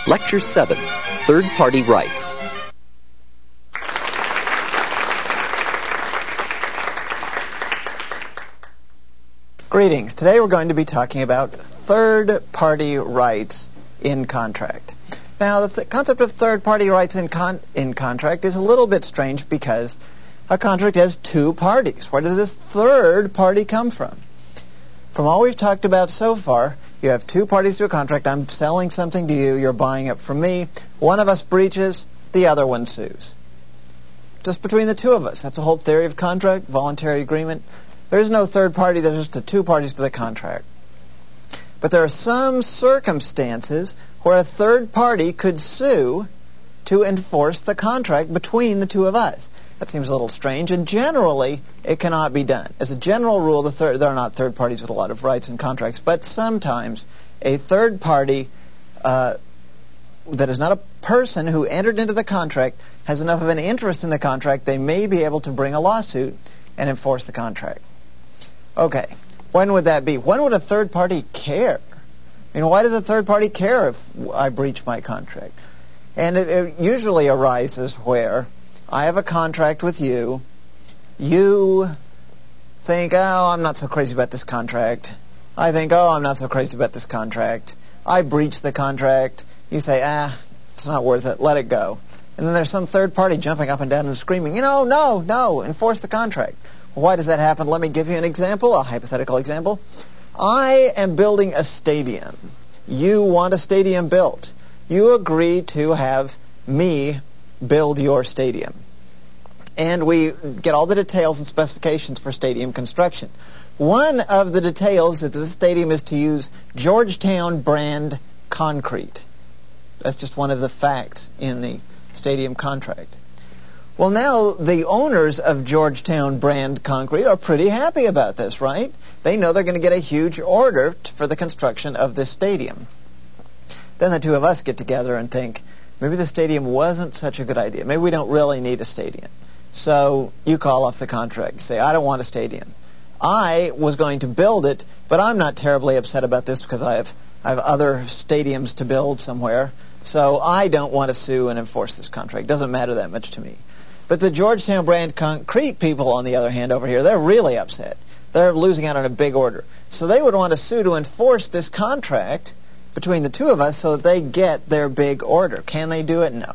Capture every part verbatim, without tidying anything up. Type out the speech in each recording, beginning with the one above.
Lecture seven, Third-Party Rights. Greetings. Today we're going to be talking about third-party rights in contract. Now, the th- concept of third-party rights in, con- in contract is a little bit strange because a contract has two parties. Where does this third party come from? From all we've talked about so far, you have two parties to a contract. I'm selling something to you. You're buying it from me. One of us breaches. The other one sues. Just between the two of us. That's the whole theory of contract, voluntary agreement. There is no third party. There's just the two parties to the contract. But there are some circumstances where a third party could sue to enforce the contract between the two of us. That seems a little strange, and generally it cannot be done. As a general rule, the third, there are not third parties with a lot of rights and contracts, but sometimes a third party uh, that is not a person who entered into the contract has enough of an interest in the contract, they may be able to bring a lawsuit and enforce the contract. Okay, when would that be? When would a third party care? I mean, why does a third party care if I breach my contract? And it, it usually arises where I have a contract with you. You think, oh, I'm not so crazy about this contract. I think, oh, I'm not so crazy about this contract. I breach the contract. You say, ah, it's not worth it. Let it go. And then there's some third party jumping up and down and screaming, you know, no, no, enforce the contract. Well, why does that happen? Let me give you an example, a hypothetical example. I am building a stadium. You want a stadium built. You agree to have me build your stadium. And we get all the details and specifications for stadium construction. One of the details is that the stadium is to use Georgetown brand concrete. That's just one of the facts in the stadium contract. Well, now the owners of Georgetown brand concrete are pretty happy about this, right? They know they're going to get a huge order t- for the construction of this stadium. Then the two of us get together and think, maybe the stadium wasn't such a good idea. Maybe we don't really need a stadium. So you call off the contract. You say, I don't want a stadium. I was going to build it, but I'm not terribly upset about this because I have, I have other stadiums to build somewhere. So I don't want to sue and enforce this contract. It doesn't matter that much to me. But the Georgetown brand concrete people, on the other hand, over here, they're really upset. They're losing out on a big order. So they would want to sue to enforce this contract between the two of us so that they get their big order. Can they do it? No.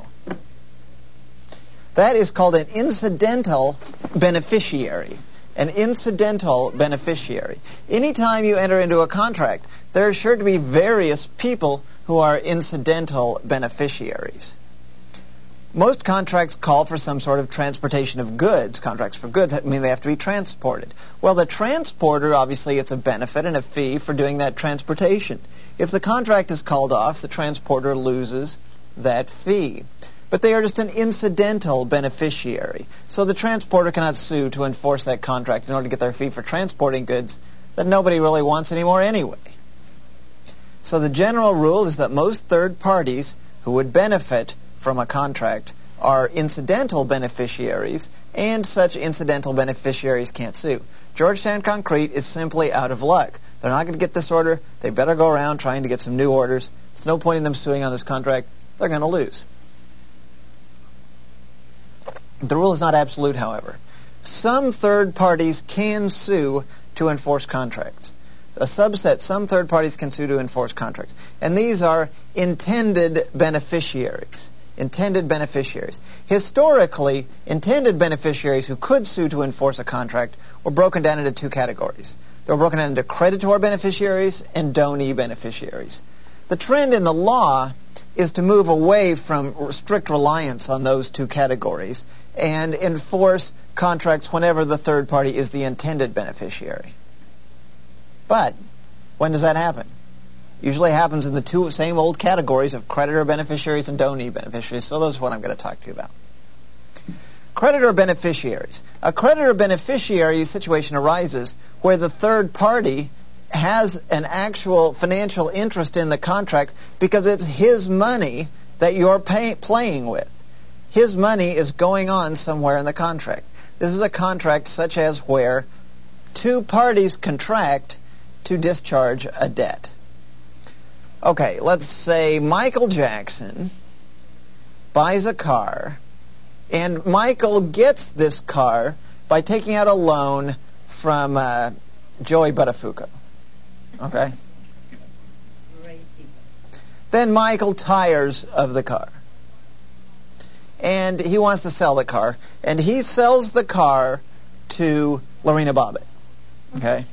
That is called an incidental beneficiary. An incidental beneficiary. Anytime you enter into a contract, there are sure to be various people who are incidental beneficiaries. Most contracts call for some sort of transportation of goods. Contracts for goods mean they have to be transported. Well, the transporter, obviously, it's a benefit and a fee for doing that transportation. If the contract is called off, the transporter loses that fee. But they are just an incidental beneficiary. So the transporter cannot sue to enforce that contract in order to get their fee for transporting goods that nobody really wants anymore anyway. So the general rule is that most third parties who would benefit from a contract are incidental beneficiaries, and such incidental beneficiaries can't sue. Georgetown Concrete is simply out of luck. They're not going to get this order. They better go around trying to get some new orders. There's no point in them suing on this contract. They're going to lose. The rule is not absolute, however. Some third parties can sue to enforce contracts. A subset, some third parties can sue to enforce contracts. And these are intended beneficiaries. Intended beneficiaries. Historically, intended beneficiaries who could sue to enforce a contract were broken down into two categories. They were broken down into creditor beneficiaries and donee beneficiaries. The trend in the law is to move away from strict reliance on those two categories and enforce contracts whenever the third party is the intended beneficiary. But when does that happen? Usually happens in the two same old categories of creditor beneficiaries and donee beneficiaries. So those are what I'm going to talk to you about. Creditor beneficiaries. A creditor beneficiary situation arises where the third party has an actual financial interest in the contract because it's his money that you're pay, playing with. His money is going on somewhere in the contract. This is a contract such as where two parties contract to discharge a debt. Okay, let's say Michael Jackson buys a car, and Michael gets this car by taking out a loan from uh, Joey Buttafuoco. Okay? Then Michael tires of the car, and he wants to sell the car, and he sells the car to Lorena Bobbitt. Okay?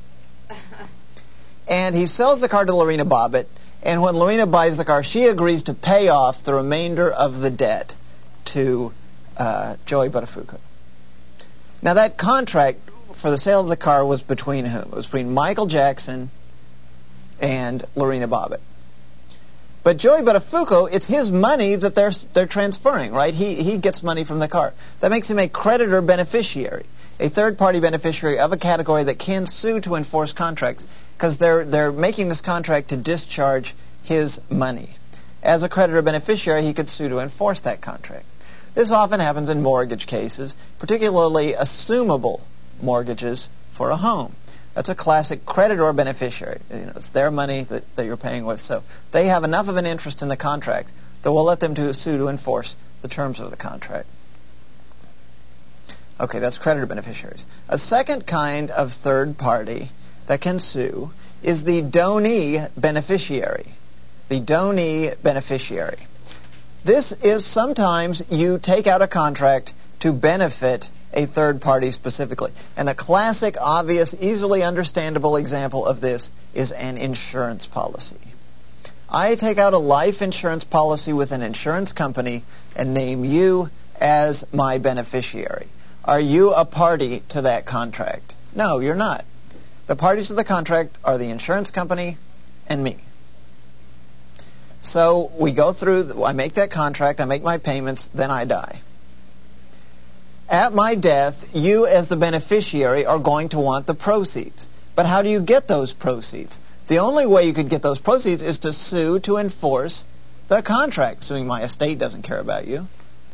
And he sells the car to Lorena Bobbitt, and when Lorena buys the car, she agrees to pay off the remainder of the debt to uh, Joey Buttafuoco. Now, that contract for the sale of the car was between whom? It was between Michael Jackson and Lorena Bobbitt. But Joey Buttafuoco, it's his money that they're they're transferring, right? He he gets money from the car. That makes him a creditor beneficiary, a third-party beneficiary of a category that can sue to enforce contracts, because they're they're making this contract to discharge his money. As a creditor beneficiary, he could sue to enforce that contract. This often happens in mortgage cases, particularly assumable mortgages for a home. That's a classic creditor beneficiary. You know, it's their money that, that you're paying with. So they have enough of an interest in the contract that will let them to sue to enforce the terms of the contract. Okay, that's creditor beneficiaries. A second kind of third party that can sue is the donee beneficiary. The donee beneficiary. This is sometimes you take out a contract to benefit a third party specifically. And the classic, obvious, easily understandable example of this is an insurance policy. I take out a life insurance policy with an insurance company and name you as my beneficiary. Are you a party to that contract? No, you're not. The parties to the contract are the insurance company and me. So we go through, I make that contract, I make my payments, then I die. At my death, you as the beneficiary are going to want the proceeds. But how do you get those proceeds? The only way you could get those proceeds is to sue to enforce the contract. Suing my estate doesn't care about you.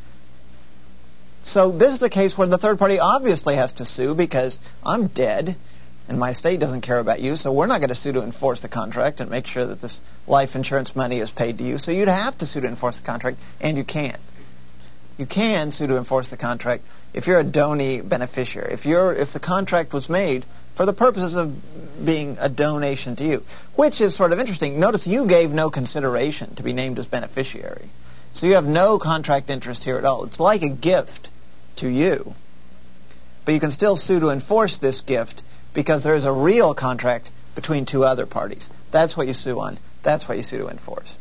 So this is the case where the third party obviously has to sue because I'm dead and my estate doesn't care about you, so we're not going to sue to enforce the contract and make sure that this life insurance money is paid to you. So you'd have to sue to enforce the contract, and you can't. You can sue to enforce the contract if you're a donee beneficiary. If you're, if the contract was made for the purposes of being a donation to you, which is sort of interesting. Notice you gave no consideration to be named as beneficiary. So you have no contract interest here at all. It's like a gift to you. But you can still sue to enforce this gift because there is a real contract between two other parties. That's what you sue on. That's what you sue to enforce.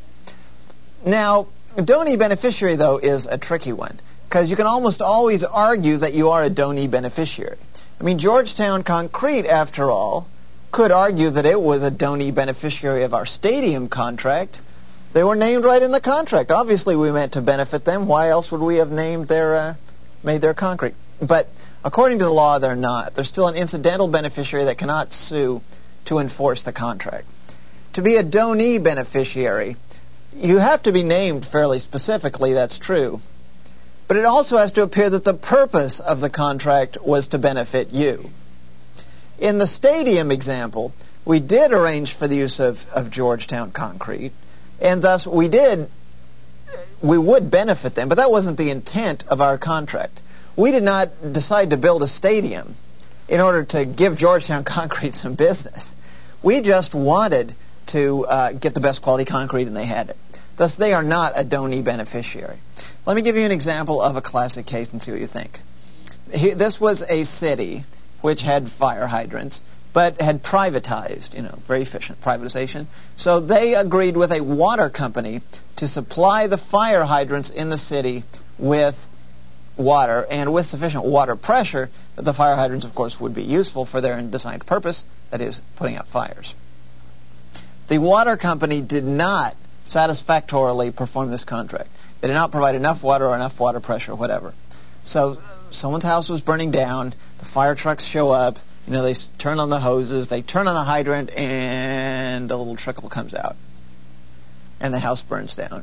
Now, a donee beneficiary, though, is a tricky one because you can almost always argue that you are a donee beneficiary. I mean, Georgetown Concrete, after all, could argue that it was a donee beneficiary of our stadium contract. They were named right in the contract. Obviously, we meant to benefit them. Why else would we have named their, uh, made their concrete? But according to the law, they're not. They're still an incidental beneficiary that cannot sue to enforce the contract. To be a donee beneficiary, you have to be named fairly specifically, that's true. But it also has to appear that the purpose of the contract was to benefit you. In the stadium example, we did arrange for the use of, of Georgetown Concrete, and thus we did, we would benefit them, but that wasn't the intent of our contract. We did not decide to build a stadium in order to give Georgetown Concrete some business. We just wanted to uh, get the best quality concrete, and they had it. Thus, they are not a donee beneficiary. Let me give you an example of a classic case and see what you think. He, this was a city which had fire hydrants, but had privatized, you know, very efficient privatization. So they agreed with a water company to supply the fire hydrants in the city with water, and with sufficient water pressure that the fire hydrants, of course, would be useful for their designed purpose, that is, putting out fires. The water company did not satisfactorily perform this contract. They did not provide enough water or enough water pressure or whatever. So someone's house was burning down, the fire trucks show up, you know, they turn on the hoses, they turn on the hydrant, and a little trickle comes out. And the house burns down.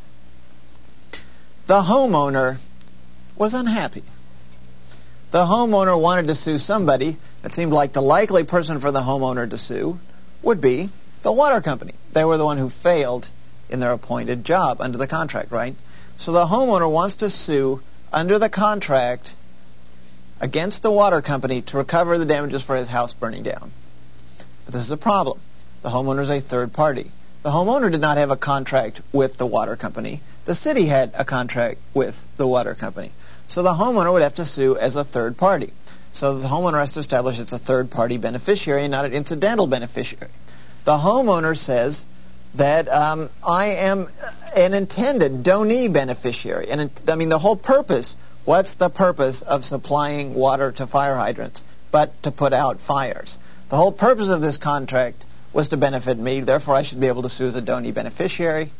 The homeowner was unhappy. The homeowner wanted to sue somebody. It seemed like the likely person for the homeowner to sue would be the The water company. They were the one who failed in their appointed job under the contract, right? So the homeowner wants to sue under the contract against the water company to recover the damages for his house burning down. But this is a problem. The homeowner is a third party. The homeowner did not have a contract with the water company. The city had a contract with the water company. So the homeowner would have to sue as a third party. So the homeowner has to establish it's a third party beneficiary and not an incidental beneficiary. The homeowner says that um, I am an intended donee beneficiary. And I mean, the whole purpose, what's the purpose of supplying water to fire hydrants but to put out fires? The whole purpose of this contract was to benefit me, therefore I should be able to sue as a donee beneficiary.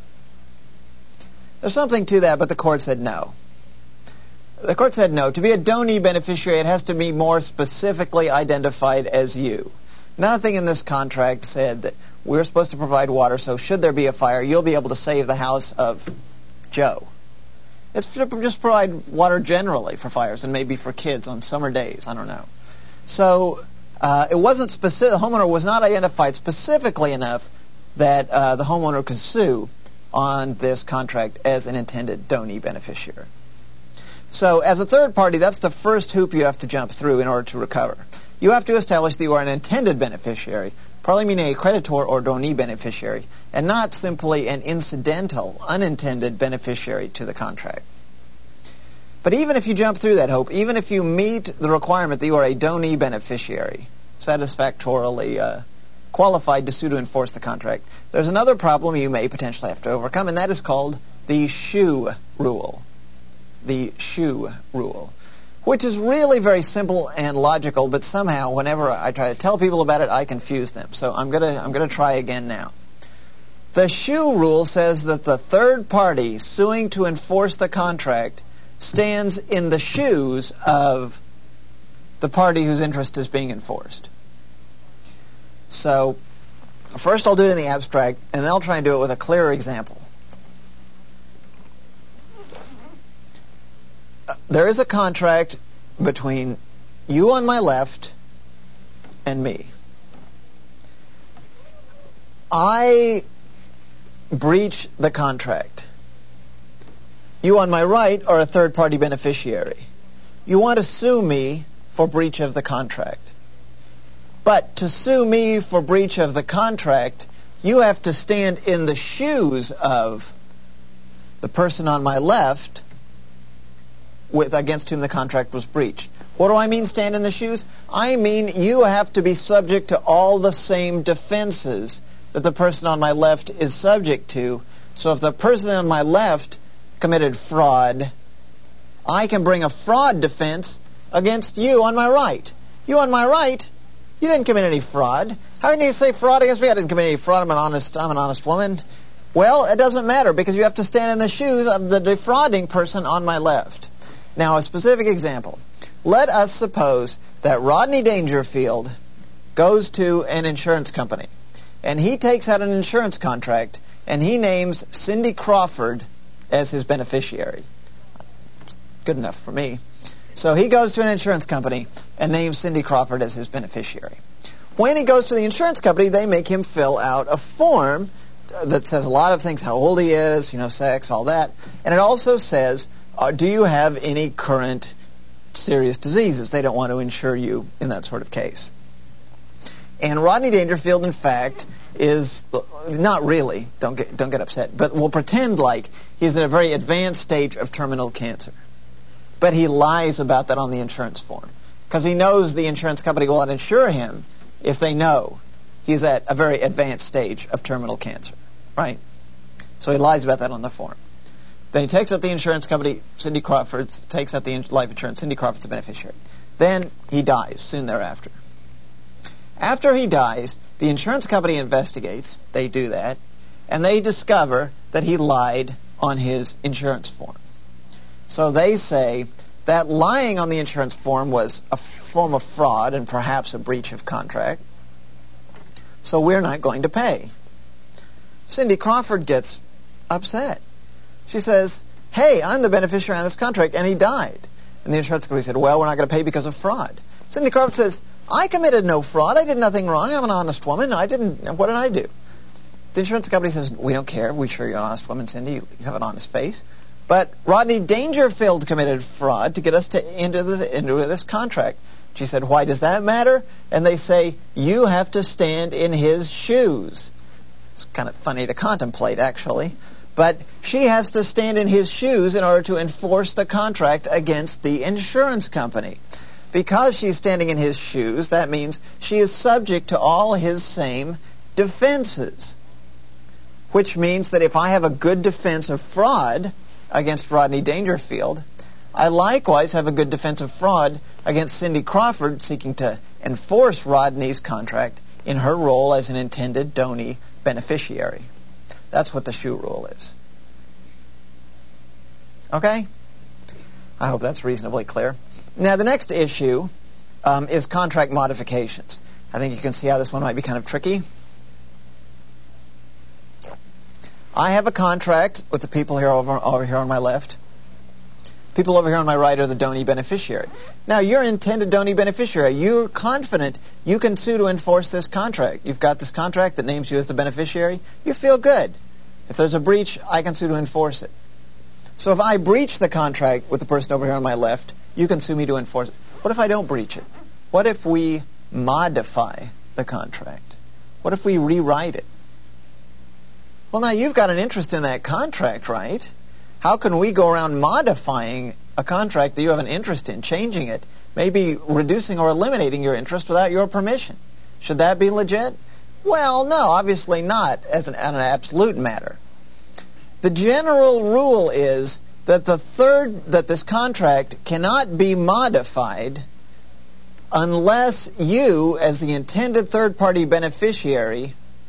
There's something to that, but the court said no. The court said no. To be a donee beneficiary, it has to be more specifically identified as you. Nothing in this contract said that we're supposed to provide water, so should there be a fire, you'll be able to save the house of Joe. It's to just provide water generally for fires and maybe for kids on summer days. I don't know. So uh, it wasn't specific. The homeowner was not identified specifically enough that uh, the homeowner could sue on this contract as an intended donee beneficiary. So as a third party, that's the first hoop you have to jump through in order to recover. You have to establish that you are an intended beneficiary, probably meaning a creditor or donee beneficiary, and not simply an incidental, unintended beneficiary to the contract. But even if you jump through that hoop, even if you meet the requirement that you are a donee beneficiary, satisfactorily uh, qualified to sue to enforce the contract, there's another problem you may potentially have to overcome, and that is called the shoe rule. The shoe rule, which is really very simple and logical, but somehow whenever I try to tell people about it, I confuse them. So I'm gonna I'm gonna try again now. The shoe rule says that the third party suing to enforce the contract stands in the shoes of the party whose interest is being enforced. So first I'll do it in the abstract, and then I'll try and do it with a clearer example. There is a contract between you on my left and me. I breach the contract. You on my right are a third-party beneficiary. You want to sue me for breach of the contract. But to sue me for breach of the contract, you have to stand in the shoes of the person on my left with against whom the contract was breached. What do I mean, stand in the shoes? I mean you have to be subject to all the same defenses that the person on my left is subject to. So if the person on my left committed fraud, I can bring a fraud defense against you on my right. You on my right, you didn't commit any fraud. How can you say fraud against me? I didn't commit any fraud. I'm an honest, I'm an honest woman. Well, it doesn't matter because you have to stand in the shoes of the defrauding person on my left. Now, a specific example. Let us suppose that Rodney Dangerfield goes to an insurance company, and he takes out an insurance contract, and he names Cindy Crawford as his beneficiary. Good enough for me. So he goes to an insurance company and names Cindy Crawford as his beneficiary. When he goes to the insurance company, they make him fill out a form that says a lot of things, how old he is, you know, sex, all that. And it also says, uh, do you have any current serious diseases? They don't want to insure you in that sort of case. And Rodney Dangerfield, in fact, is not really, don't get don't get upset, but we'll pretend like he's in a very advanced stage of terminal cancer. But he lies about that on the insurance form because he knows the insurance company will not insure him if they know he's at a very advanced stage of terminal cancer, right? So he lies about that on the form. Then he takes out the insurance company, Cindy Crawford takes out the life insurance, Cindy Crawford's a beneficiary. Then he dies soon thereafter. After he dies, the insurance company investigates, they do that, and they discover that he lied on his insurance form. So they say that lying on the insurance form was a form of fraud and perhaps a breach of contract, so we're not going to pay. Cindy Crawford gets upset. She says, hey, I'm the beneficiary on this contract, and he died. And the insurance company said, well, we're not going to pay because of fraud. Cindy Crawford says, I committed no fraud. I did nothing wrong. I'm an honest woman. I didn't. What did I do? The insurance company says, we don't care. We're sure you're an honest woman, Cindy. You have an honest face. But Rodney Dangerfield committed fraud to get us to into, the, into this contract. She said, why does that matter? And they say, you have to stand in his shoes. It's kind of funny to contemplate, actually. But she has to stand in his shoes in order to enforce the contract against the insurance company. Because she's standing in his shoes, that means she is subject to all his same defenses. Which means that if I have a good defense of fraud against Rodney Dangerfield, I likewise have a good defense of fraud against Cindy Crawford seeking to enforce Rodney's contract in her role as an intended donee beneficiary. That's what the shoe rule is. Okay? I hope that's reasonably clear. Now, the next issue um, is contract modifications. I think you can see how this one might be kind of tricky. I have a contract with the people here over, over here on my left. People over here on my right are the donee beneficiary. Now, you're an intended donee beneficiary. You're confident you can sue to enforce this contract. You've got this contract that names you as the beneficiary. You feel good. If there's a breach, I can sue to enforce it. So if I breach the contract with the person over here on my left, you can sue me to enforce it. What if I don't breach it? What if we modify the contract? What if we rewrite it? Well, now you've got an interest in that contract, right? How can we go around modifying a contract that you have an interest in, changing it, maybe reducing or eliminating your interest without your permission? Should that be legit? Well, no, obviously not as an, an absolute matter. The general rule is that the third that this contract cannot be modified unless you, as the intended third-party beneficiary,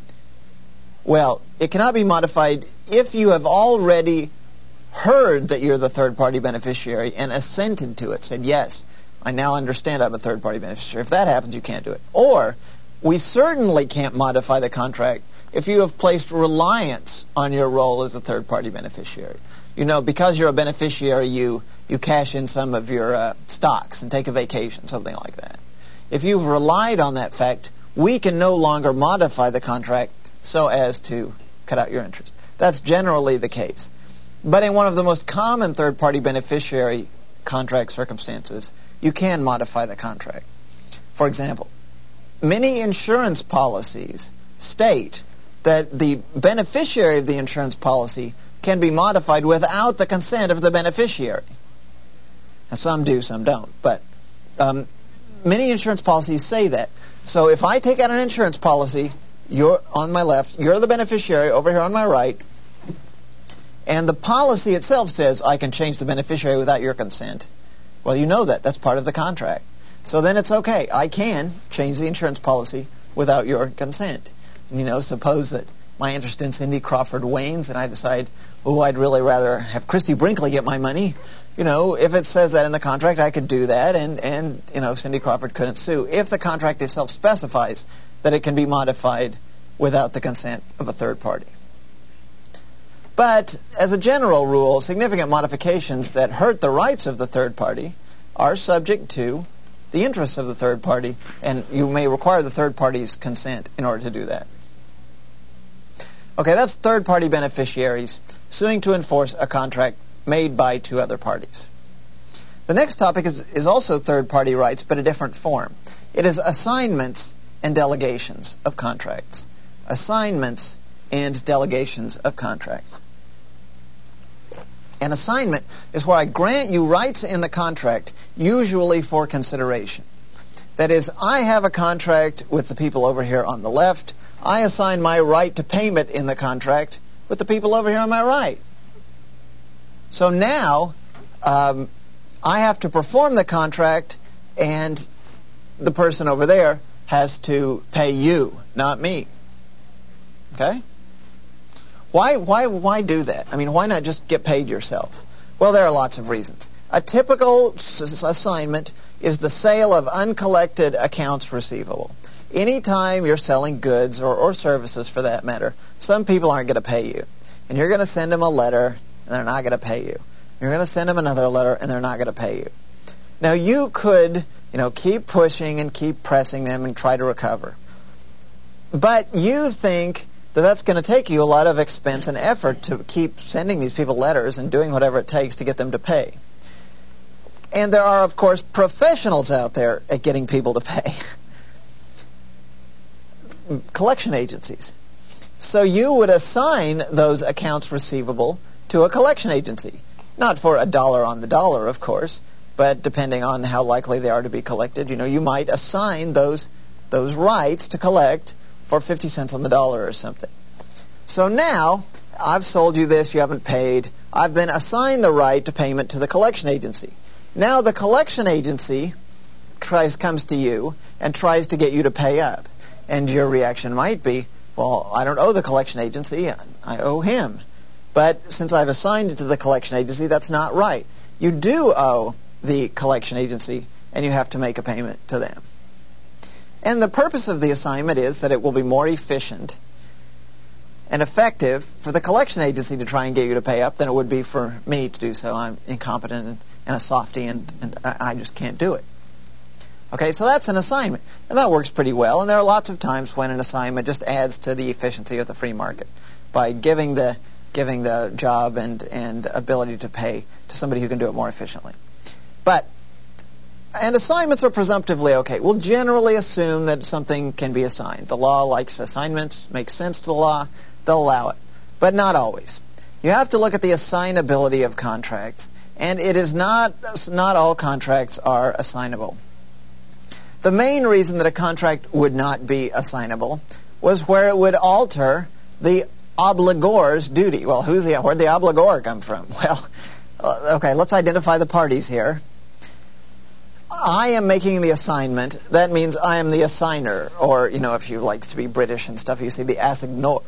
well, it cannot be modified if you have already heard that you're the third-party beneficiary and assented to it, said, yes, I now understand I'm a third-party beneficiary. If that happens, you can't do it. Or, we certainly can't modify the contract if you have placed reliance on your role as a third-party beneficiary. You know, because you're a beneficiary, you, you cash in some of your uh, stocks and take a vacation, something like that. If you've relied on that fact, we can no longer modify the contract so as to cut out your interest. That's generally the case. But in one of the most common third-party beneficiary contract circumstances, you can modify the contract. For example, many insurance policies state that the beneficiary of the insurance policy can be modified without the consent of the beneficiary. Now, some do, some don't. But um, many insurance policies say that. So if I take out an insurance policy, you're on my left, you're the beneficiary over here on my right, and the policy itself says I can change the beneficiary without your consent. Well, you know that. That's part of the contract. So then it's okay. I can change the insurance policy without your consent. And, you know, suppose that my interest in Cindy Crawford wanes and I decide, oh, I'd really rather have Christy Brinkley get my money. You know, if it says that in the contract, I could do that, and, and you know, Cindy Crawford couldn't sue. If the contract itself specifies that it can be modified without the consent of a third party. But as a general rule, significant modifications that hurt the rights of the third party are subject to the interests of the third party, and you may require the third party's consent in order to do that. Okay, that's third-party beneficiaries suing to enforce a contract made by two other parties. The next topic is, is also third-party rights, but a different form. It is assignments and delegations of contracts. Assignments and delegations of contracts. An assignment is where I grant you rights in the contract, usually for consideration. That is, I have a contract with the people over here on the left. I assign my right to payment in the contract with the people over here on my right. So now, um, I have to perform the contract, and the person over there has to pay you, not me. Okay? Why, why, why do that? I mean, why not just get paid yourself? Well, there are lots of reasons. A typical s- assignment is the sale of uncollected accounts receivable. Anytime you're selling goods or, or services, for that matter, some people aren't going to pay you. And you're going to send them a letter, and they're not going to pay you. You're going to send them another letter, and they're not going to pay you. Now, you could, You know, keep pushing and keep pressing them and try to recover. But you think that that's going to take you a lot of expense and effort to keep sending these people letters and doing whatever it takes to get them to pay. And there are, of course, professionals out there at getting people to pay. Collection agencies. So you would assign those accounts receivable to a collection agency. Not for a dollar on the dollar, of course, but depending on how likely they are to be collected, you know, you might assign those those rights to collect for fifty cents on the dollar or something. So now, I've sold you this, you haven't paid. I've then assigned the right to payment to the collection agency. Now the collection agency tries comes to you and tries to get you to pay up. And your reaction might be, well, I don't owe the collection agency, I owe him. But since I've assigned it to the collection agency, that's not right. You do owe the collection agency, and you have to make a payment to them. And the purpose of the assignment is that it will be more efficient and effective for the collection agency to try and get you to pay up than it would be for me to do so. I'm incompetent and, and a softy, and, and I just can't do it. Okay, so that's an assignment, and that works pretty well. And there are lots of times when an assignment just adds to the efficiency of the free market by giving the giving the job and, and ability to pay to somebody who can do it more efficiently. But and assignments are presumptively okay. We'll generally assume that something can be assigned. The law likes assignments, makes sense to the law, they'll allow it. But not always. You have to look at the assignability of contracts, and it is not not all contracts are assignable. The main reason that a contract would not be assignable was where it would alter the obligor's duty. Well, who's the where'd the obligor come from? Well, okay, let's identify the parties here. I am making the assignment. That means I am the assigner, or, you know, if you like to be British and stuff, you say the assignor.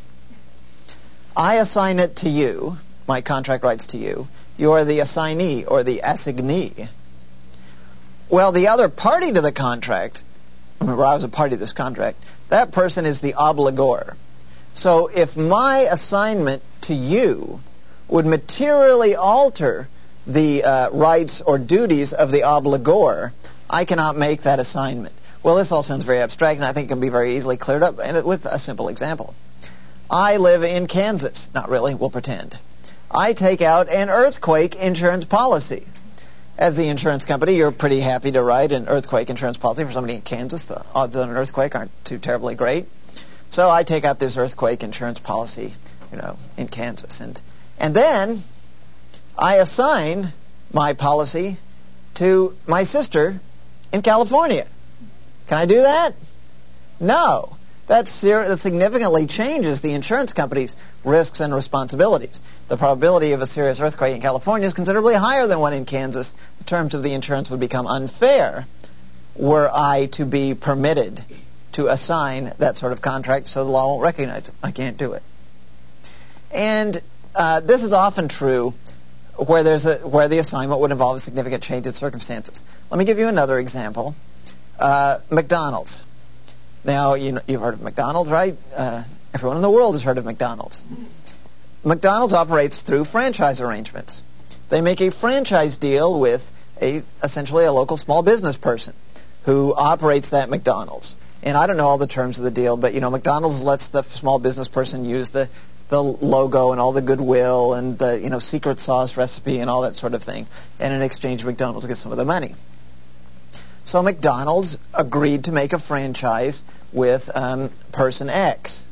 I assign it to you, my contract rights to you. You are the assignee, or the assignee. Well, the other party to the contract, remember I was a party to this contract, that person is the obligor. So if my assignment to you would materially alter the uh, rights or duties of the obligor, I cannot make that assignment. Well, this all sounds very abstract, and I think it can be very easily cleared up and with a simple example. I live in Kansas. Not really, we'll pretend. I take out an earthquake insurance policy. As the insurance company, you're pretty happy to write an earthquake insurance policy for somebody in Kansas. The odds on an earthquake aren't too terribly great. So I take out this earthquake insurance policy, you know, in Kansas. And and then I assign my policy to my sister in California. Can I do that? No. That, ser- that significantly changes the insurance company's risks and responsibilities. The probability of a serious earthquake in California is considerably higher than one in Kansas. The terms of the insurance would become unfair were I to be permitted to assign that sort of contract, so the law won't recognize it. I can't do it. And uh, this is often true where there's a, where the assignment would involve a significant change in circumstances. Let me give you another example. Uh, McDonald's. Now, you know, you've heard of McDonald's, right? Uh, everyone in the world has heard of McDonald's. McDonald's operates through franchise arrangements. They make a franchise deal with a essentially a local small business person who operates that McDonald's. And I don't know all the terms of the deal, but, you know, McDonald's lets the small business person use the, the logo and all the goodwill and the, you know, secret sauce recipe and all that sort of thing. And in exchange, McDonald's gets some of the money. So McDonald's agreed to make a franchise with um, Person X.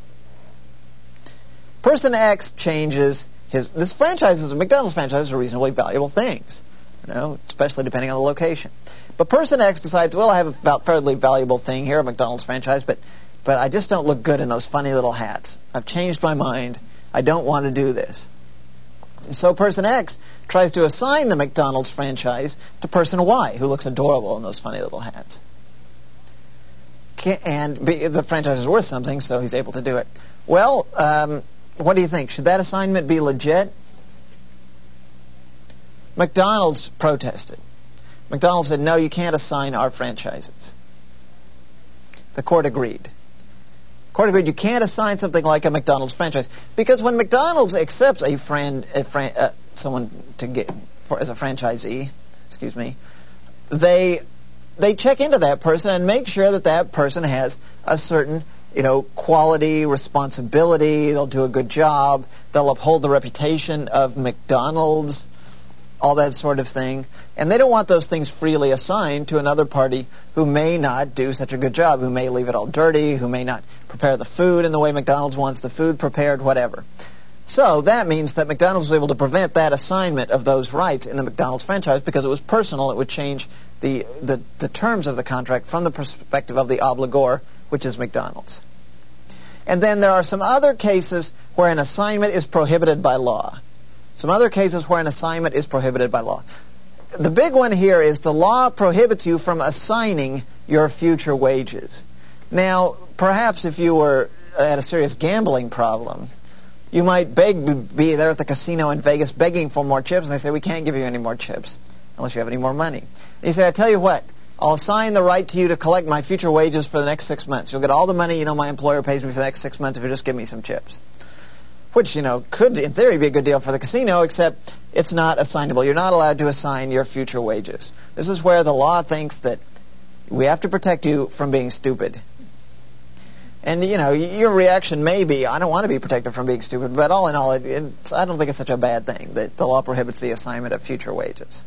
Person X changes his... This franchise is... McDonald's franchises are reasonably valuable things, you know, especially depending on the location. But Person X decides, well, I have a about fairly valuable thing here, a McDonald's franchise, but, but I just don't look good in those funny little hats. I've changed my mind. I don't want to do this. So Person X tries to assign the McDonald's franchise to Person Y, who looks adorable in those funny little hats. And be, the franchise is worth something, so he's able to do it. Well, um, what do you think? Should that assignment be legit? McDonald's protested. McDonald's said, no, you can't assign our franchises. The court agreed. Court agreed you can't assign something like a McDonald's franchise because when McDonald's accepts a friend, a fran- uh, someone to get for, as a franchisee, excuse me, they they check into that person and make sure that that person has a certain, you know, quality, responsibility. They'll do a good job. They'll uphold the reputation of McDonald's, all that sort of thing. And they don't want those things freely assigned to another party who may not do such a good job, who may leave it all dirty, who may not prepare the food in the way McDonald's wants the food prepared, whatever. So that means that McDonald's was able to prevent that assignment of those rights in the McDonald's franchise because it was personal. It would change the, the, the terms of the contract from the perspective of the obligor, which is McDonald's. And then there are some other cases where an assignment is prohibited by law. Some other cases where an assignment is prohibited by law. The big one here is the law prohibits you from assigning your future wages. Now, perhaps if you were at a serious gambling problem, you might beg, be there at the casino in Vegas begging for more chips, and they say, we can't give you any more chips unless you have any more money. And you say, I tell you what, I'll assign the right to you to collect my future wages for the next six months. You'll get all the money you know my employer pays me for the next six months if you just give me some chips. Which, you know, could, in theory, be a good deal for the casino, except it's not assignable. You're not allowed to assign your future wages. This is where the law thinks that we have to protect you from being stupid. And, you know, your reaction may be, I don't want to be protected from being stupid, but all in all, it, it's, I don't think it's such a bad thing that the law prohibits the assignment of future wages.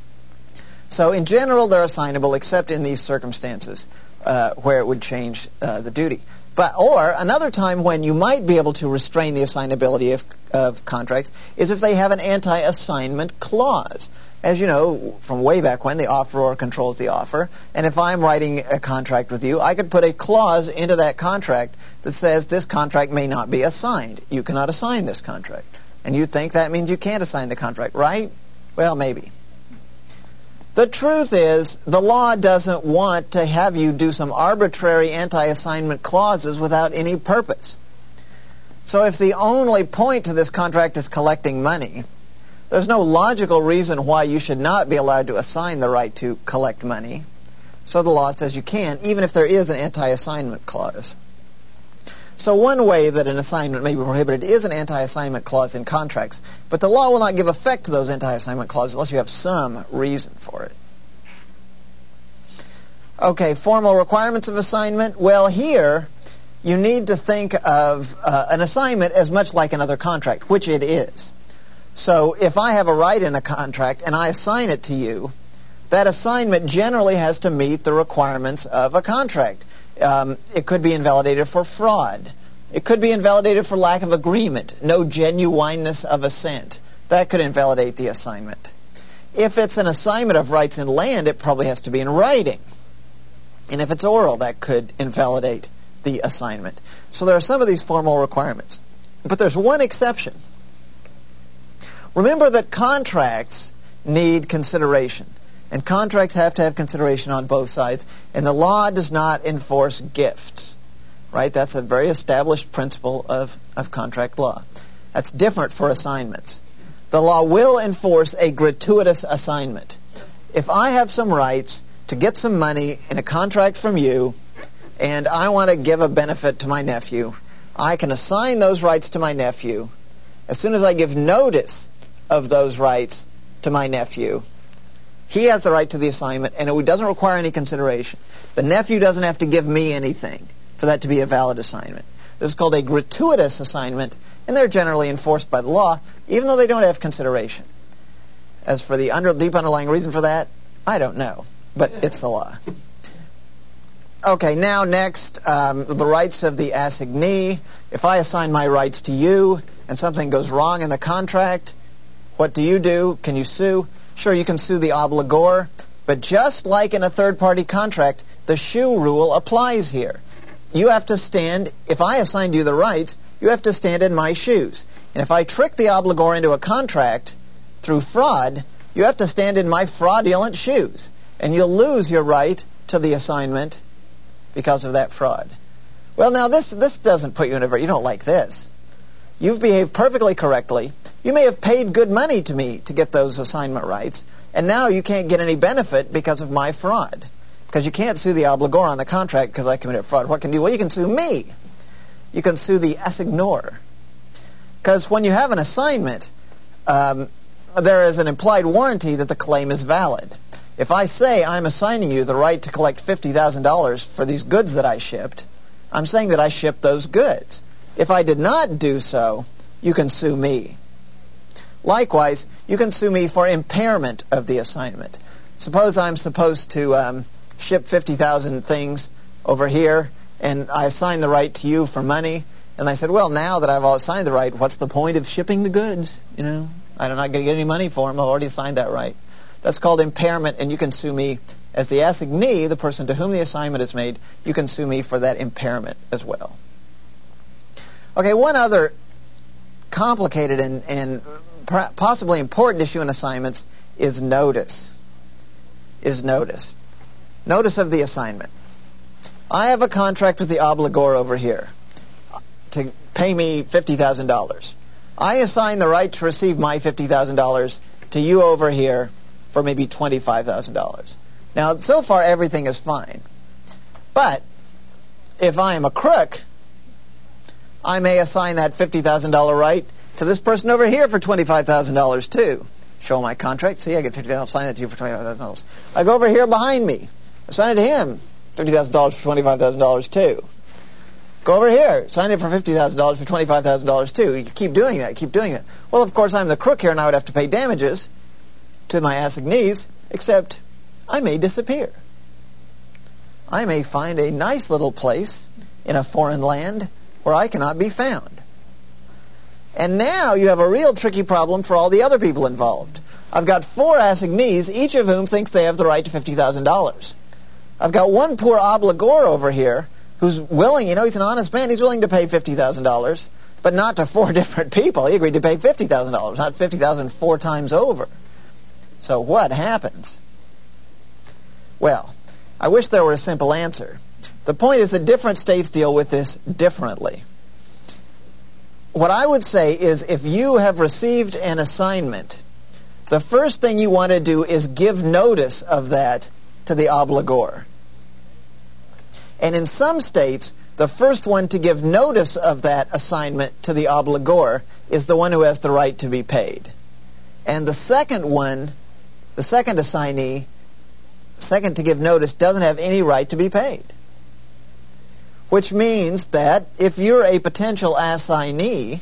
So, in general, they're assignable, except in these circumstances uh, where it would change uh, the duty. But, or, another time when you might be able to restrain the assignability of, of contracts is if they have an anti-assignment clause. As you know, from way back when, the offeror controls the offer. And if I'm writing a contract with you, I could put a clause into that contract that says this contract may not be assigned. You cannot assign this contract. And you think that means you can't assign the contract, right? Well, maybe. The truth is, the law doesn't want to have you do some arbitrary anti-assignment clauses without any purpose. So if the only point to this contract is collecting money, there's no logical reason why you should not be allowed to assign the right to collect money. So the law says you can, even if there is an anti-assignment clause. So one way that an assignment may be prohibited is an anti-assignment clause in contracts, but the law will not give effect to those anti-assignment clauses unless you have some reason for it. Okay, formal requirements of assignment. Well, here you need to think of uh, an assignment as much like another contract, which it is. So if I have a right in a contract and I assign it to you, that assignment generally has to meet the requirements of a contract. Um, it could be invalidated for fraud. It could be invalidated for lack of agreement, no genuineness of assent. That could invalidate the assignment. If it's an assignment of rights in land, it probably has to be in writing. And if it's oral, that could invalidate the assignment. So there are some of these formal requirements. But there's one exception. Remember that contracts need consideration. And contracts have to have consideration on both sides. And the law does not enforce gifts. Right? That's a very established principle of, of contract law. That's different for assignments. The law will enforce a gratuitous assignment. If I have some rights to get some money in a contract from you, and I want to give a benefit to my nephew, I can assign those rights to my nephew. As soon as I give notice of those rights to my nephew, he has the right to the assignment, and it doesn't require any consideration. The nephew doesn't have to give me anything for that to be a valid assignment. This is called a gratuitous assignment, and they're generally enforced by the law, even though they don't have consideration. As for the under, deep underlying reason for that, I don't know, but it's the law. Okay, now next, um, the rights of the assignee. If I assign my rights to you, and something goes wrong in the contract, what do you do? Can you sue? Sure, you can sue the obligor, but just like in a third-party contract, the shoe rule applies here. You have to stand, if I assigned you the rights, you have to stand in my shoes. And if I trick the obligor into a contract through fraud, you have to stand in my fraudulent shoes. And you'll lose your right to the assignment because of that fraud. Well, now this this doesn't put you in a very, you don't like this. You've behaved perfectly correctly. You may have paid good money to me to get those assignment rights, and now you can't get any benefit because of my fraud. Because you can't sue the obligor on the contract because I committed fraud. What can you do? Well, you can sue me. You can sue the assignor. Because when you have an assignment, um, there is an implied warranty that the claim is valid. If I say I'm assigning you the right to collect fifty thousand dollars for these goods that I shipped, I'm saying that I shipped those goods. If I did not do so, you can sue me. Likewise, you can sue me for impairment of the assignment. Suppose I'm supposed to um, ship fifty thousand things over here, and I assign the right to you for money, and I said, well, now that I've assigned the right, what's the point of shipping the goods? You know, I'm not going to get any money for them. I've already assigned that right. That's called impairment, and you can sue me as the assignee, the person to whom the assignment is made. You can sue me for that impairment as well. Okay, one other complicated and, and possibly important issue in assignments is notice. Is notice. Notice of the assignment. I have a contract with the obligor over here to pay me fifty thousand dollars. I assign the right to receive my fifty thousand dollars to you over here for maybe twenty-five thousand dollars. Now, so far, everything is fine. But if I am a crook, I may assign that fifty thousand dollars right to this person over here for twenty-five thousand dollars too. Show my contract. See, I get fifty thousand dollars. Assign that to you for twenty-five thousand dollars. I go over here behind me. Assign it to him. fifty thousand dollars for twenty-five thousand dollars too. Go over here. Sign it for fifty thousand dollars for twenty-five thousand dollars too. You keep doing that. Keep doing that. Well, of course, I'm the crook here, and I would have to pay damages to my assignees, except I may disappear. I may find a nice little place in a foreign land where I cannot be found. And now you have a real tricky problem for all the other people involved. I've got four assignees, each of whom thinks they have the right to fifty thousand dollars. I've got one poor obligor over here who's willing, you know, he's an honest man, he's willing to pay fifty thousand dollars, but not to four different people. He agreed to pay fifty thousand dollars, not fifty thousand dollars four times over. So what happens? Well, I wish there were a simple answer. The point is that different states deal with this differently. What I would say is if you have received an assignment, the first thing you want to do is give notice of that to the obligor. And in some states, the first one to give notice of that assignment to the obligor is the one who has the right to be paid. And the second one, the second assignee, second to give notice, doesn't have any right to be paid. Which means that if you're a potential assignee,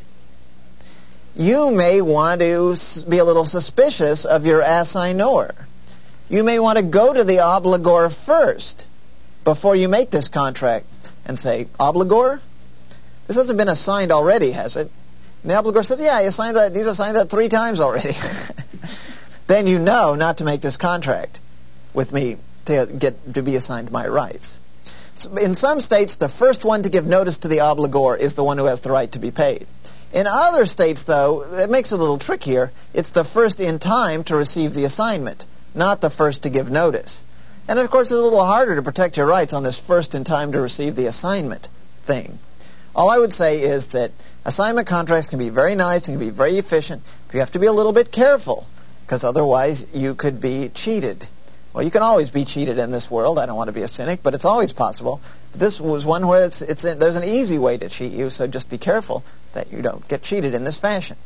you may want to be a little suspicious of your assignor. You may want to go to the obligor first before you make this contract and say, obligor, this hasn't been assigned already, has it? And the obligor says, yeah, you signed that, he's assigned that three times already. Then you know not to make this contract with me to get to be assigned my rights. In some states, the first one to give notice to the obligor is the one who has the right to be paid. In other states, though, it makes it a little trickier. It's the first in time to receive the assignment, not the first to give notice. And, of course, it's a little harder to protect your rights on this first in time to receive the assignment thing. All I would say is that assignment contracts can be very nice and can be very efficient, but you have to be a little bit careful, because otherwise you could be cheated. Well, you can always be cheated in this world. I don't want to be a cynic, but it's always possible. This was one where it's, it's there's an easy way to cheat you, so just be careful that you don't get cheated in this fashion.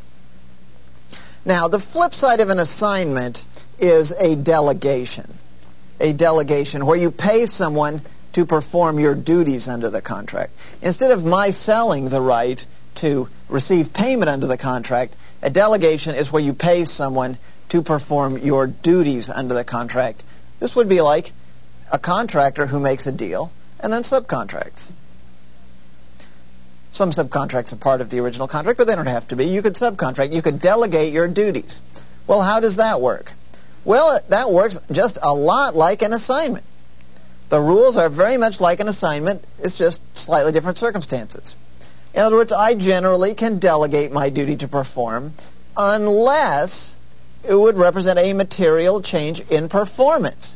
Now, the flip side of an assignment is a delegation. A delegation where you pay someone to perform your duties under the contract. Instead of my selling the right to receive payment under the contract, a delegation is where you pay someone to perform your duties under the contract. This would be like a contractor who makes a deal and then subcontracts. Some subcontracts are part of the original contract, but they don't have to be. You could subcontract. You could delegate your duties. Well, how does that work? Well, that works just a lot like an assignment. The rules are very much like an assignment. It's just slightly different circumstances. In other words, I generally can delegate my duty to perform unless it would represent a material change in performance.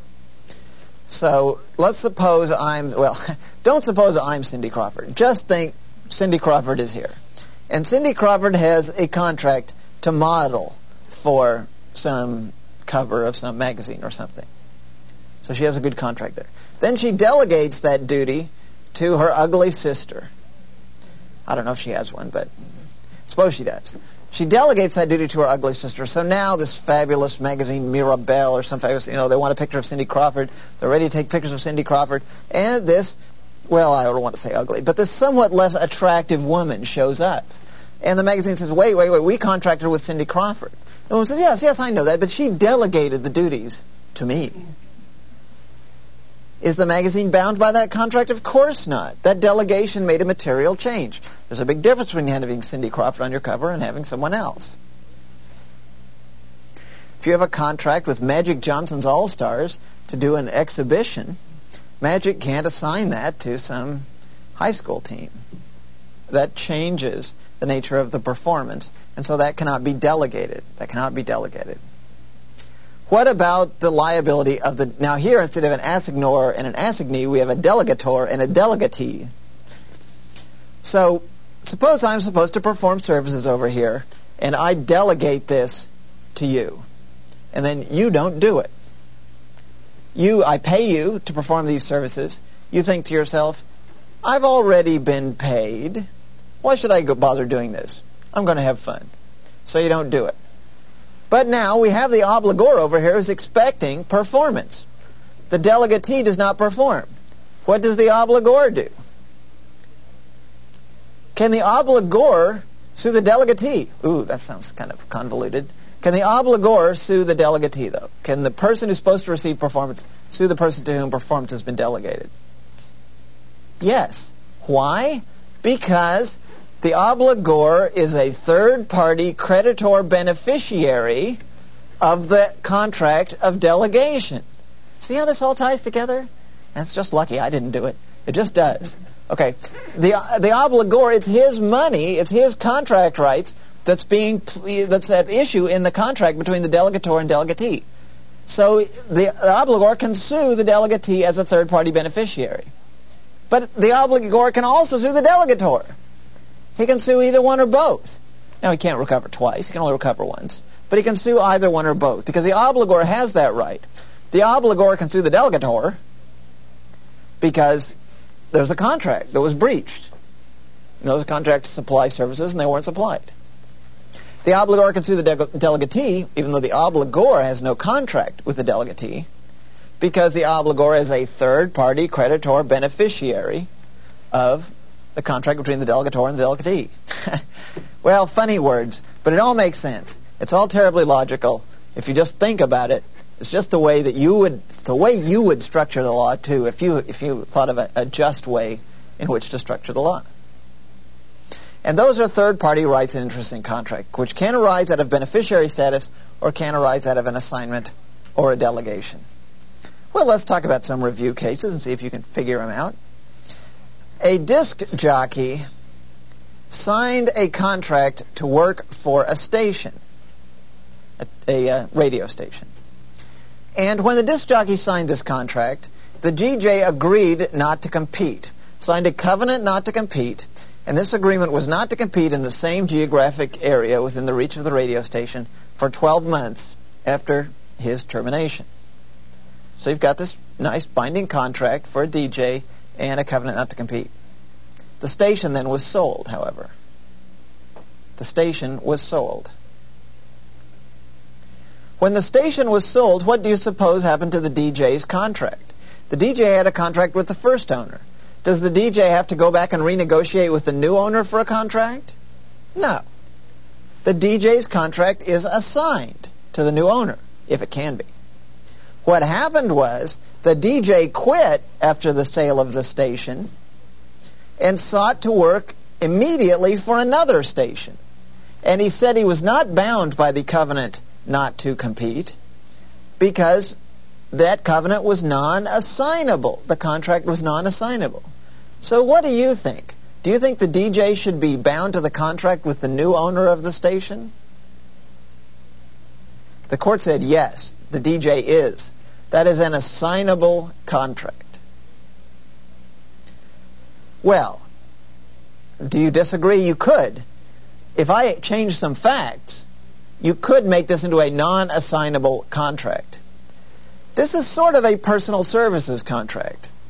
So let's suppose I'm, well, don't suppose I'm Cindy Crawford. Just think Cindy Crawford is here. And Cindy Crawford has a contract to model for some cover of some magazine or something. So she has a good contract there. Then she delegates that duty to her ugly sister. I don't know if she has one, but suppose she does. She delegates that duty to her ugly sister. So now this fabulous magazine, Mirabelle, or some fabulous, you know, they want a picture of Cindy Crawford. They're ready to take pictures of Cindy Crawford. And this, well, I don't want to say ugly, but this somewhat less attractive woman shows up. And the magazine says, wait, wait, wait, we contracted with Cindy Crawford. And the woman says, yes, yes, I know that, but she delegated the duties to me. Is the magazine bound by that contract? Of course not. That delegation made a material change. There's a big difference between having Cindy Crawford on your cover and having someone else. If you have a contract with Magic Johnson's All-Stars to do an exhibition, Magic can't assign that to some high school team. That changes the nature of the performance, and so that cannot be delegated. That cannot be delegated. What about the liability of the... Now here, instead of an assignor and an assignee, we have a delegator and a delegatee. So, suppose I'm supposed to perform services over here, and I delegate this to you, and then you don't do it. You, I pay you to perform these services. You think to yourself, I've already been paid. Why should I go bother doing this? I'm going to have fun. So you don't do it. But now we have the obligor over here who's expecting performance. The delegatee does not perform. What does the obligor do? Can the obligor sue the delegatee? Ooh, that sounds kind of convoluted. Can the obligor sue the delegatee, though? Can the person who's supposed to receive performance sue the person to whom performance has been delegated? Yes. Why? Because the obligor is a third-party creditor beneficiary of the contract of delegation. See how this all ties together? And it's just lucky I didn't do it. It just does. Okay. The the obligor, it's his money, it's his contract rights that's being that's at issue in the contract between the delegator and delegatee. So the, the obligor can sue the delegatee as a third-party beneficiary. But the obligor can also sue the delegator. He can sue either one or both. Now, he can't recover twice. He can only recover once. But he can sue either one or both because the obligor has that right. The obligor can sue the delegator because there's a contract that was breached. You know, there's a contract to supply services and they weren't supplied. The obligor can sue the de- delegatee, even though the obligor has no contract with the delegatee, because the obligor is a third-party creditor beneficiary of the contract between the delegator and the delegatee. Well, funny words, but it all makes sense. It's all terribly logical. If you just think about it, it's just the way that you would, it's the way you would structure the law too, if you if you thought of a, a just way in which to structure the law. And those are third-party rights and interests in contract, which can arise out of beneficiary status or can arise out of an assignment or a delegation. Well, let's talk about some review cases and see if you can figure them out. A disc jockey signed a contract to work for a station, a, a uh, radio station. And when the disc jockey signed this contract, the D J agreed not to compete, signed a covenant not to compete, and this agreement was not to compete in the same geographic area within the reach of the radio station for twelve months after his termination. So you've got this nice binding contract for a D J and a covenant not to compete. The station then was sold, however. The station was sold. When the station was sold, what do you suppose happened to the D J's contract? The D J had a contract with the first owner. Does the D J have to go back and renegotiate with the new owner for a contract? No. The D J's contract is assigned to the new owner, if it can be. What happened was the D J quit after the sale of the station and sought to work immediately for another station. And he said he was not bound by the covenant not to compete because that covenant was non-assignable. The contract was non-assignable. So what do you think? Do you think the D J should be bound to the contract with the new owner of the station? The court said yes, the D J is. That is an assignable contract. Well, do you disagree? You could. If I change some facts, you could make this into a non-assignable contract. This is sort of a personal services contract.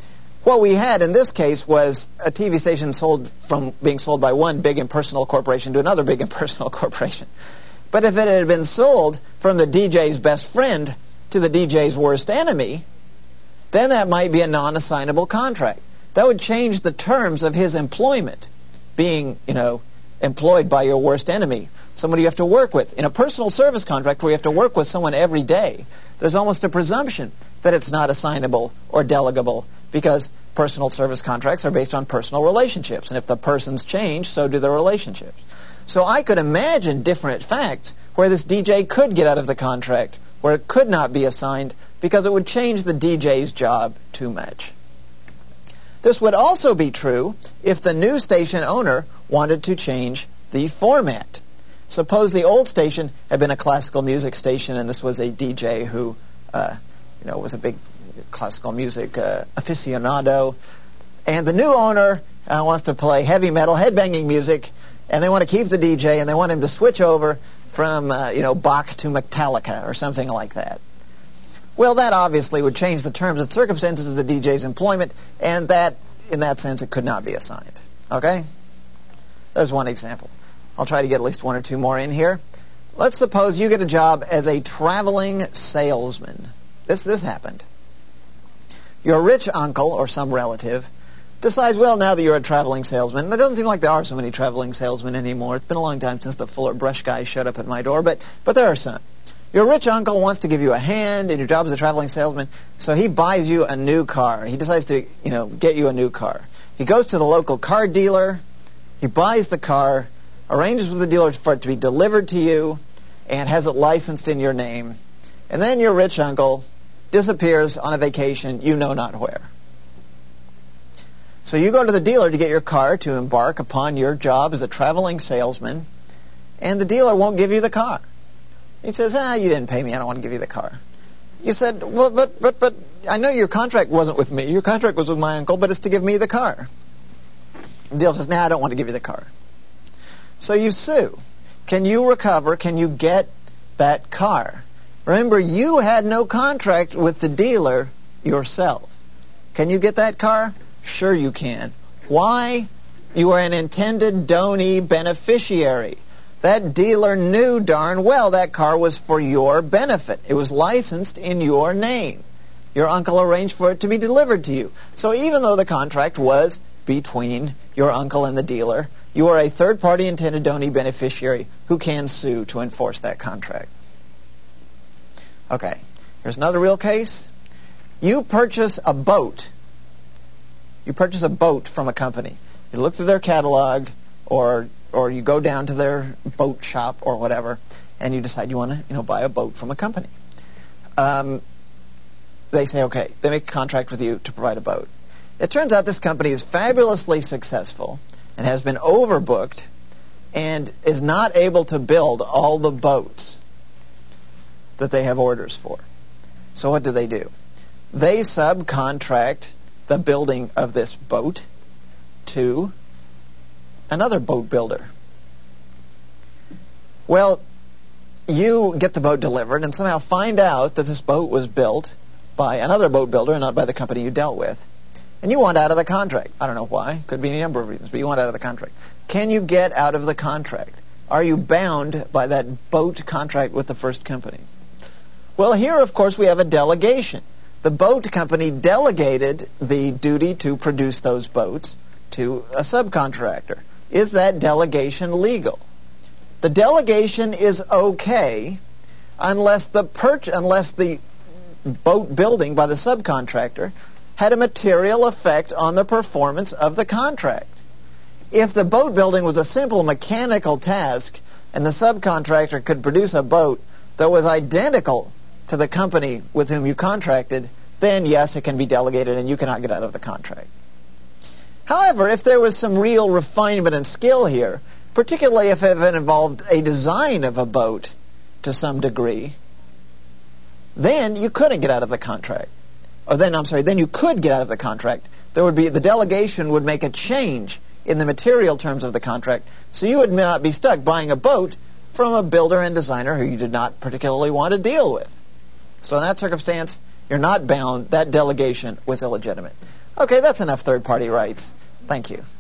What we had in this case was a T V station sold from being sold by one big impersonal corporation to another big impersonal corporation. But if it had been sold from the D J's best friend to the D J's worst enemy, then that might be a non-assignable contract. That would change the terms of his employment, being, you know, employed by your worst enemy, somebody you have to work with. In a personal service contract where you have to work with someone every day, there's almost a presumption that it's not assignable or delegable, because personal service contracts are based on personal relationships. And if the persons change, so do the relationships. So I could imagine different facts where this D J could get out of the contract, where it could not be assigned, because it would change the D J's job too much. This would also be true if the new station owner wanted to change the format. Suppose the old station had been a classical music station, and this was a D J who, uh, you know, was a big classical music uh, aficionado, and the new owner uh, wants to play heavy metal, headbanging music, and they want to keep the D J, and they want him to switch over from, uh, you know, Bach to Metallica or something like that. Well, that obviously would change the terms and circumstances of the D J's employment, and that, in that sense, it could not be assigned. Okay? There's one example. I'll try to get at least one or two more in here. Let's suppose you get a job as a traveling salesman. This, this happened. Your rich uncle or some relative decides, well, now that you're a traveling salesman, and it doesn't seem like there are so many traveling salesmen anymore. It's been a long time since the Fuller Brush guy showed up at my door, but, but there are some. Your rich uncle wants to give you a hand in your job as a traveling salesman, so he buys you a new car. He decides to, you know, get you a new car. He goes to the local car dealer, he buys the car, arranges with the dealer for it to be delivered to you, and has it licensed in your name. And then your rich uncle disappears on a vacation you know not where. So you go to the dealer to get your car to embark upon your job as a traveling salesman, and the dealer won't give you the car. He says, ah, you didn't pay me, I don't want to give you the car. You said, well, but, but, but, I know your contract wasn't with me. Your contract was with my uncle, but it's to give me the car. The dealer says, nah, I don't want to give you the car. So you sue. Can you recover? Can you get that car? Remember, you had no contract with the dealer yourself. Can you get that car? Sure you can. Why? You are an intended donee beneficiary. That dealer knew darn well that car was for your benefit. It was licensed in your name. Your uncle arranged for it to be delivered to you. So even though the contract was between your uncle and the dealer, you are a third-party intended donee beneficiary who can sue to enforce that contract. Okay, here's another real case. You purchase a boat. You purchase a boat from a company. You look through their catalog, or or you go down to their boat shop or whatever, and you decide you want to, you know, buy a boat from a company. Um, they say, okay, they make a contract with you to provide a boat. It turns out this company is fabulously successful and has been overbooked and is not able to build all the boats that they have orders for. So what do they do? They subcontract the building of this boat to another boat builder. Well, you get the boat delivered and somehow find out that this boat was built by another boat builder and not by the company you dealt with. And you want out of the contract. I don't know why. Could be any number of reasons, but you want out of the contract. Can you get out of the contract? Are you bound by that boat contract with the first company? Well, here, of course, we have a delegation. The boat company delegated the duty to produce those boats to a subcontractor. Is that delegation legal? The delegation is okay unless the per- unless the boat building by the subcontractor had a material effect on the performance of the contract. If the boat building was a simple mechanical task and the subcontractor could produce a boat that was identical to the company with whom you contracted, then yes, it can be delegated and you cannot get out of the contract. However, if there was some real refinement and skill here, particularly if it involved a design of a boat to some degree, then you couldn't get out of the contract. Or then, I'm sorry, then you could get out of the contract. There would be, the delegation would make a change in the material terms of the contract, so you would not be stuck buying a boat from a builder and designer who you did not particularly want to deal with. So in that circumstance, you're not bound. That delegation was illegitimate. Okay, that's enough third-party rights. Thank you.